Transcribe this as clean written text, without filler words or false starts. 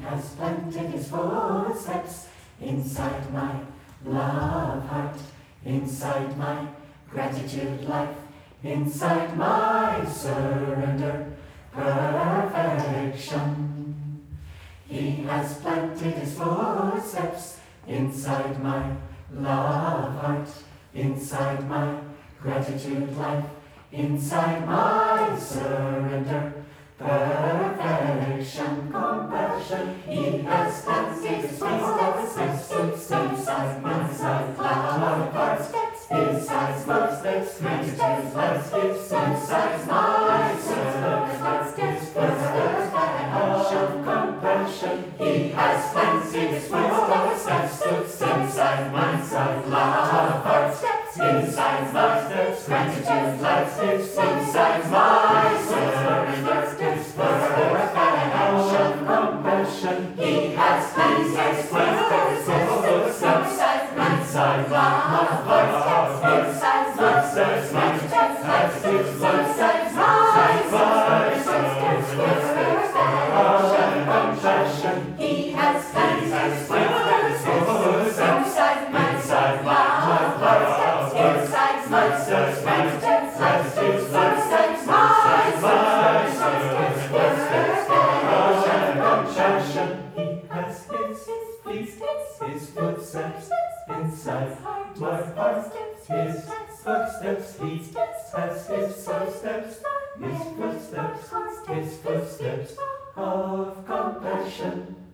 has planted his footsteps inside my love heart, inside my gratitude life, inside my surrender perfection. He has planted his footsteps inside my love heart, inside my gratitude life, inside my surrender perfection, compassion. He has planted his footsteps inside my love heart, inside footsteps, gratitude life, inside my surrender perfection, compassion. He has planted his footsteps inside my love heart, inside footsteps, gratitude life, inside my surrender perfection, compassion. He has planted his footsteps inside my love heart, inside footsteps, gratitude life, inside my surrender compassion. He has planted his footsteps inside my love heart, inside footsteps, gratitude life, inside my compassion. He has his footsteps inside my heart, his footsteps, he has his footsteps of compassion.